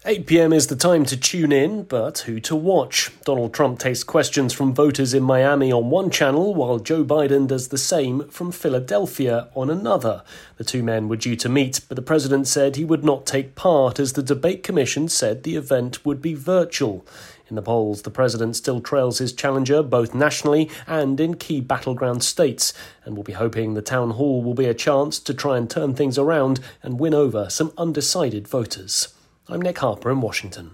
8 p.m. is the time to tune in, but who to watch? Donald Trump takes questions from voters in Miami on one channel, while Joe Biden does the same from Philadelphia on another. The two men were due to meet, but the president said he would not take part as the debate commission said the event would be virtual. In the polls, the president still trails his challenger both nationally and in key battleground states, and will be hoping the town hall will be a chance to try and turn things around and win over some undecided voters. I'm Nick Harper in Washington.